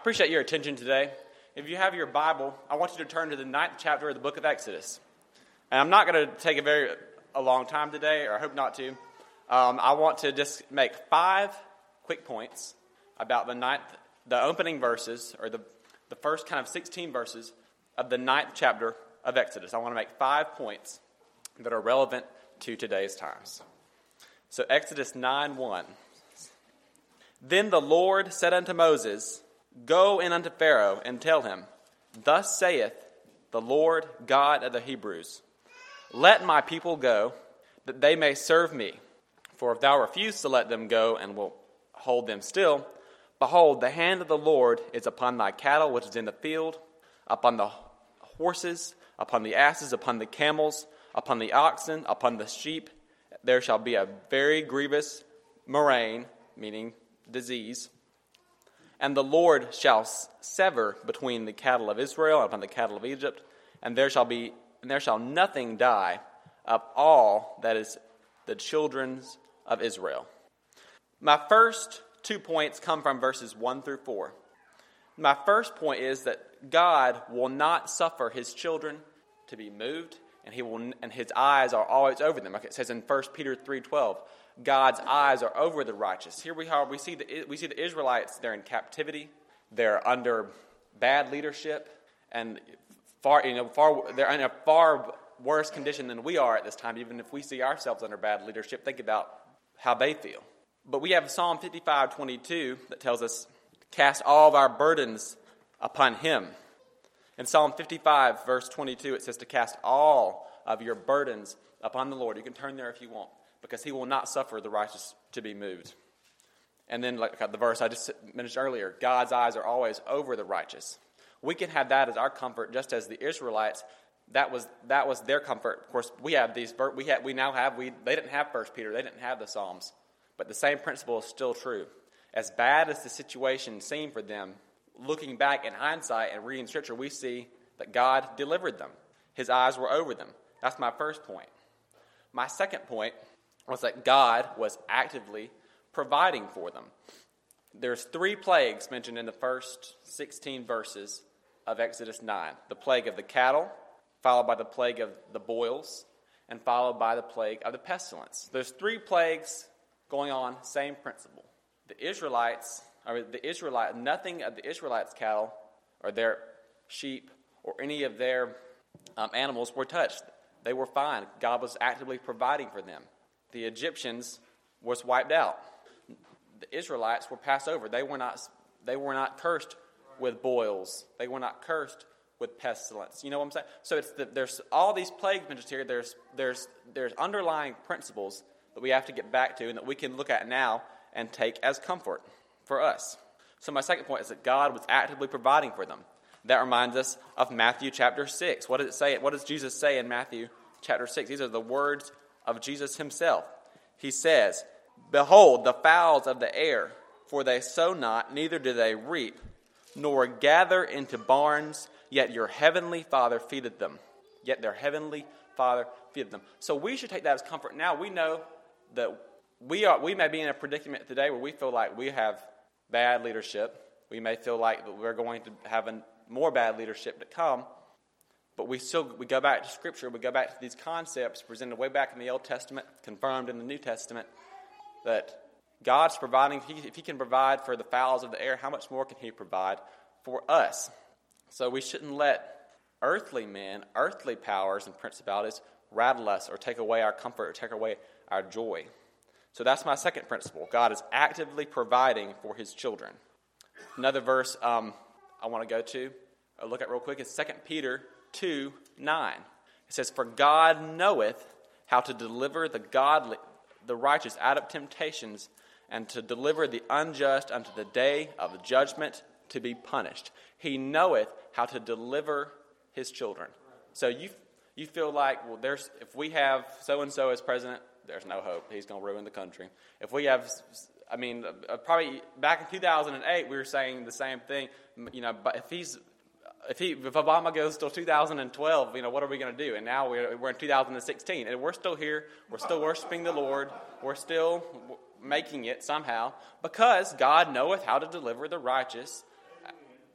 appreciate your attention today. If you have your Bible, I want you to turn to the 9th chapter of the book of Exodus. And I'm not going to take a long time today, or I hope not to. I want to just make 5 quick points about the opening verses, or the first kind of 16 verses of the 9th chapter of Exodus. I want to make 5 points that are relevant to today's times. So Exodus 9:1. Then the Lord said unto Moses, Go in unto Pharaoh, and tell him, Thus saith the Lord God of the Hebrews, Let my people go, that they may serve me. For if thou refuse to let them go, and will hold them still, behold, the hand of the Lord is upon thy cattle which is in the field, upon the horses, upon the asses, upon the camels, upon the oxen, upon the sheep. There shall be a very grievous murrain, meaning disease. And the Lord shall sever between the cattle of Israel and upon the cattle of Egypt, and there shall nothing die of all that is the children of Israel. My first 2 points come from verses 1 through 4. My first point is that God will not suffer his children to be moved, and his eyes are always over them. Like it says in 1 Peter 3:12, God's eyes are over the righteous. Here we see the Israelites. They're in captivity. They're under bad leadership, and they're in a far worse condition than we are at this time. Even if we see ourselves under bad leadership, think about how they feel. But we have Psalm 55:22 that tells us, "Cast all of our burdens upon Him." In Psalm 55, verse 22, it says to cast all of your burdens upon the Lord. You can turn there if you want, because He will not suffer the righteous to be moved. And then, like the verse I just mentioned earlier, God's eyes are always over the righteous. We can have that as our comfort, just as the Israelites. That was their comfort. Of course, we have these. They didn't have 1 Peter. They didn't have the Psalms, but the same principle is still true. As bad as the situation seemed for them, looking back in hindsight and reading Scripture, we see that God delivered them. His eyes were over them. That's my first point. My second point was that God was actively providing for them. There's 3 plagues mentioned in the first 16 verses of Exodus 9. The plague of the cattle, followed by the plague of the boils, and followed by the plague of the pestilence. There's 3 plagues going on, same principle. Nothing of the Israelites' cattle or their sheep or any of their animals were touched. They were fine. God was actively providing for them. The Egyptians was wiped out. The Israelites were passed over. They were not cursed with boils. They were not cursed with pestilence. You know what I'm saying? So there's all these plagues mentioned here. There's underlying principles that we have to get back to and that we can look at now and take as comfort for us. So my second point is that God was actively providing for them. That reminds us of Matthew chapter 6. What does it say? What does Jesus say in Matthew chapter 6? These are the words of Jesus himself. He says, Behold, the fowls of the air, for they sow not, neither do they reap, nor gather into barns, yet your heavenly Father feedeth them. Yet their heavenly Father feedeth them. So we should take that as comfort. Now we know that we may be in a predicament today where we feel like we have bad leadership. We may feel like we're going to have more bad leadership to come. But we go back to Scripture. We go back to these concepts presented way back in the Old Testament, confirmed in the New Testament, that God's providing. If He can provide for the fowls of the air, how much more can He provide for us? So we shouldn't let earthly men, earthly powers and principalities rattle us or take away our comfort or take away our joy. So that's my second principle. God is actively providing for His children. Another verse I want to go to, or look at real quick, is 2 Peter 2:9. It says, For God knoweth how to deliver the righteous out of temptations, and to deliver the unjust unto the day of judgment to be punished. He knoweth how to deliver His children. So you feel like, well, if we have so-and-so as president, there's no hope. He's going to ruin the country. If we have, probably back in 2008, we were saying the same thing. But if Obama goes till 2012, what are we going to do? And now we're in 2016, and we're still here. We're still worshiping the Lord. We're still making it somehow because God knoweth how to deliver the righteous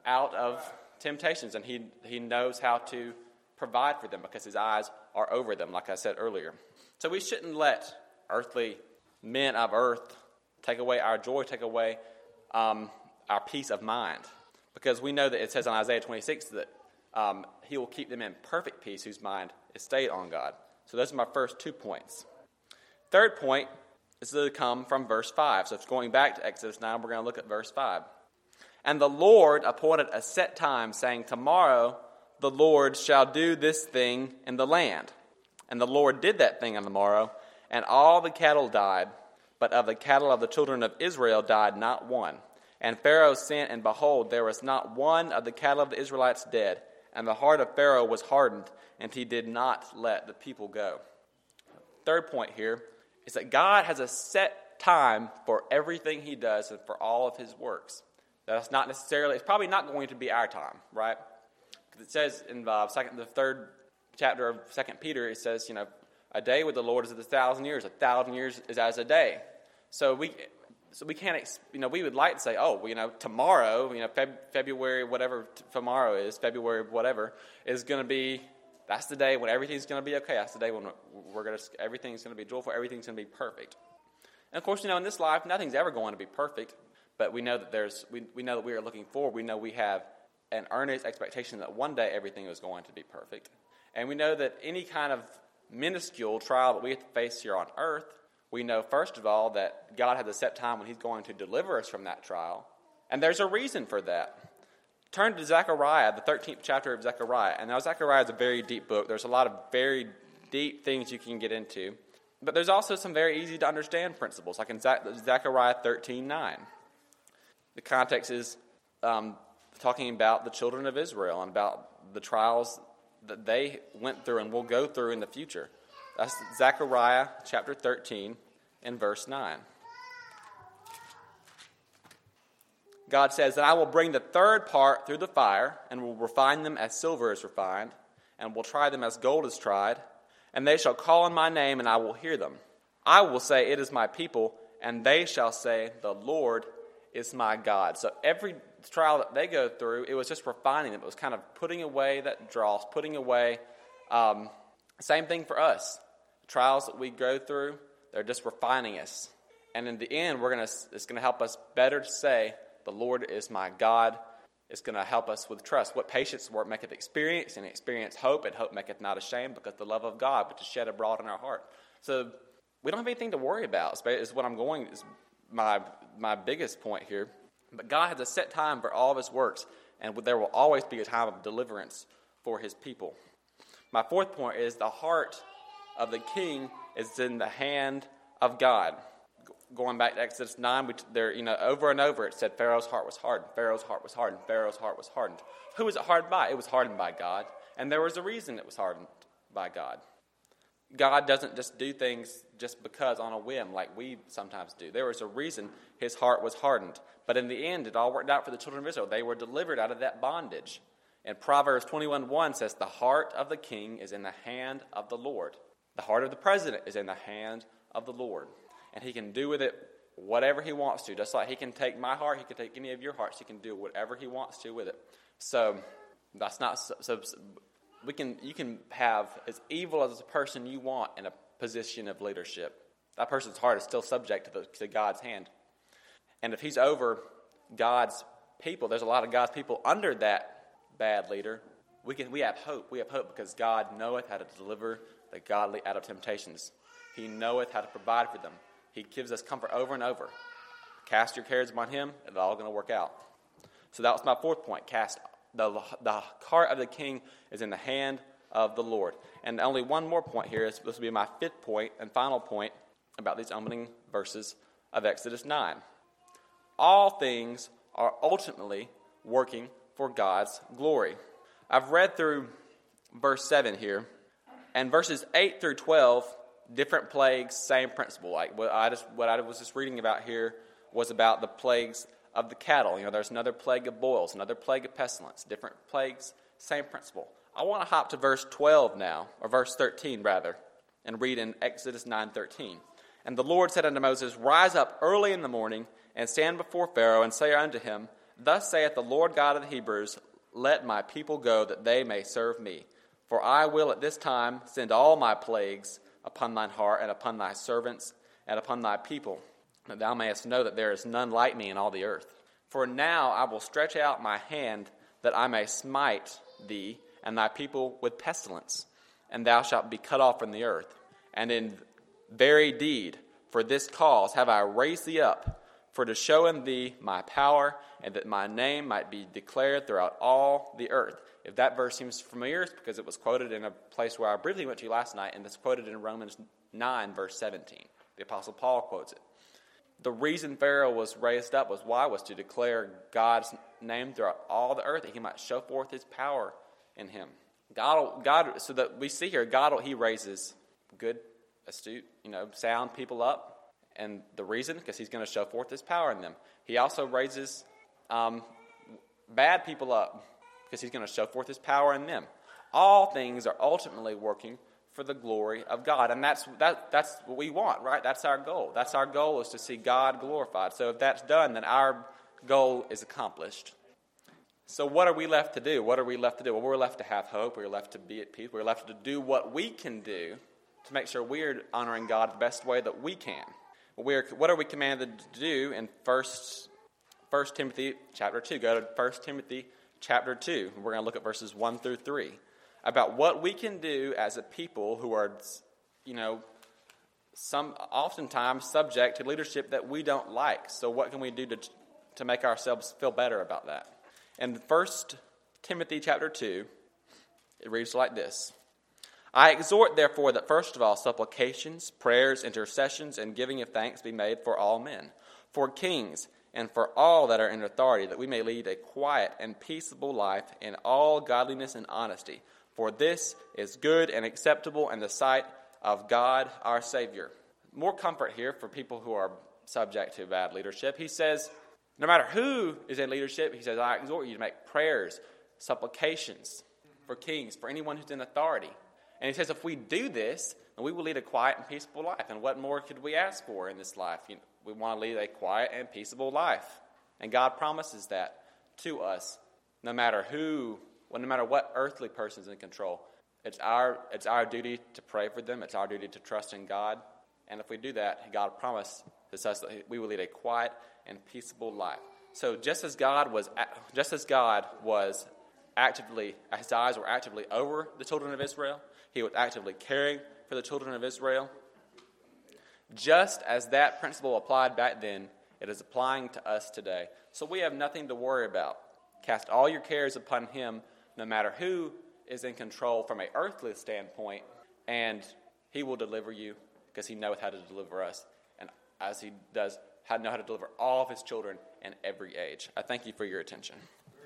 out of temptations, and he knows how to provide for them because his eyes are over them, like I said earlier. So we shouldn't let earthly men of earth take away our joy, take away our peace of mind, because we know that it says in Isaiah 26 that he will keep them in perfect peace whose mind is stayed on God. So those are my first 2 points. Third point is to come from verse 5. So it's going back to Exodus 9. We're going to look at verse 5. And the Lord appointed a set time, saying, tomorrow the Lord shall do this thing in the land. And the Lord did that thing on the morrow, and all the cattle died, but of the cattle of the children of Israel died not one. And Pharaoh sent, and behold, there was not one of the cattle of the Israelites dead. And the heart of Pharaoh was hardened, and he did not let the people go. Third point here is that God has a set time for everything he does and for all of his works. That's not necessarily, it's probably not going to be our time, right? Because it says in the third chapter of 2 Peter, it says, a day with the Lord is 1,000 years. 1,000 years is as a day. So we can't, we would like to say, tomorrow, February, whatever tomorrow is, February, whatever, is going to be, that's the day when everything's going to be okay. That's the day when everything's going to be joyful, everything's going to be perfect. And of course, in this life, nothing's ever going to be perfect, but we know that we know that we are looking forward. We know we have an earnest expectation that one day everything is going to be perfect. And we know that any kind of minuscule trial that we have to face here on earth, we know, first of all, that God has a set time when he's going to deliver us from that trial. And there's a reason for that. Turn to Zechariah, the 13th chapter of Zechariah. And now Zechariah is a very deep book. There's a lot of very deep things you can get into. But there's also some very easy to understand principles, like in Zechariah 13:9. The context is talking about the children of Israel and about the trials that they went through and will go through in the future. That's Zechariah chapter 13 and verse 9. God says, "And I will bring the third part through the fire, and will refine them as silver is refined, and will try them as gold is tried. And they shall call on my name, and I will hear them. I will say, it is my people, and they shall say, the Lord is my God." So every trial that they go through, it was just refining them. It was kind of putting away that dross, putting away. Same thing for us. The trials that we go through, they're just refining us. And in the end, it's going to help us better to say, the Lord is my God. It's going to help us with trust. What patience work maketh experience, and experience hope, and hope maketh not ashamed, because the love of God which is shed abroad in our heart. So we don't have anything to worry about. Is what I'm going. Is my biggest point here. But God has a set time for all of his works, and there will always be a time of deliverance for his people. My fourth point is the heart of the king is in the hand of God. Going back to Exodus 9, over and over it said Pharaoh's heart was hardened, Pharaoh's heart was hardened, Pharaoh's heart was hardened. Who was it hardened by? It was hardened by God, and there was a reason it was hardened by God. God doesn't just do things just because on a whim like we sometimes do. There was a reason his heart was hardened. But in the end, it all worked out for the children of Israel. They were delivered out of that bondage. And Proverbs 21:1 says, the heart of the king is in the hand of the Lord. The heart of the president is in the hand of the Lord. And he can do with it whatever he wants to. Just like he can take my heart, he can take any of your hearts. He can do whatever he wants to with it. So that's not so you can have as evil as a person you want in a position of leadership. That person's heart is still subject to God's hand. And if he's over God's people, there's a lot of God's people under that bad leader. We have hope. We have hope because God knoweth how to deliver the godly out of temptations. He knoweth how to provide for them. He gives us comfort over and over. Cast your cares upon him, and it's all going to work out. So that was my fourth point. The heart of the king is in the hand of the Lord. And only one more point here. This will be my fifth point and final point about these opening verses of Exodus 9. All things are ultimately working for God's glory. I've read through verse 7 here, and verses 8 through 12, different plagues, same principle. Like what I was just reading about here was about the plagues of the cattle. There's another plague of boils, another plague of pestilence, different plagues, same principle. I want to hop to verse 12 now, or verse 13 rather, and read in Exodus 9:13. "And the Lord said unto Moses, Rise up early in the morning, and stand before Pharaoh, and say unto him, Thus saith the Lord God of the Hebrews, let my people go, that they may serve me. For I will at this time send all my plagues upon thine heart, and upon thy servants, and upon thy people, that thou mayest know that there is none like me in all the earth. For now I will stretch out my hand, that I may smite thee and thy people with pestilence, and thou shalt be cut off from the earth. And in very deed, for this cause have I raised thee up, for to show in thee my power, and that my name might be declared throughout all the earth. If that verse seems familiar, it's because it was quoted in a place where I briefly went to last night, and it's quoted in Romans 9, verse 17. The Apostle Paul quotes it. The reason Pharaoh was raised up was why? Was to declare God's name throughout all the earth, that he might show forth his power in him. God, so that we see here, he raises good, astute, sound people up. And the reason, because he's going to show forth his power in them. He also raises bad people up, because he's going to show forth his power in them. All things are ultimately working for the glory of God. And that's what we want, right? That's our goal. That's our goal, is to see God glorified. So if that's done, then our goal is accomplished. So what are we left to do? What are we left to do? Well, we're left to have hope. We're left to be at peace. We're left to do what we can do to make sure we're honoring God the best way that we can. What are we commanded to do in 1 Timothy chapter 2? Go to 1 Timothy chapter 2. We're going to look at verses 1 through 3. About what we can do as a people who are, oftentimes subject to leadership that we don't like. So what can we do to make ourselves feel better about that? In 1 Timothy chapter 2, it reads like this. I exhort, therefore, that first of all supplications, prayers, intercessions, and giving of thanks be made for all men, for kings, and for all that are in authority, that we may lead a quiet and peaceable life in all godliness and honesty. For this is good and acceptable in the sight of God our Savior. More comfort here for people who are subject to bad leadership. He says, no matter who is in leadership, he says, I exhort you to make prayers, supplications for kings, for anyone who's in authority. And he says, if we do this, then we will lead a quiet and peaceable life. And what more could we ask for in this life? We want to lead a quiet and peaceable life. And God promises that to us, no matter what earthly person is in control. It's our duty to pray for them. It's our duty to trust in God. And if we do that, God promises us that we will lead a quiet and peaceable life. So just as God was actively, his eyes were actively over the children of Israel, he was actively caring for the children of Israel. Just as that principle applied back then, it is applying to us today. So we have nothing to worry about. Cast all your cares upon him, no matter who is in control from an earthly standpoint, and he will deliver you, because he knows how to deliver us, and as he does, know how to deliver all of his children in every age. I thank you for your attention.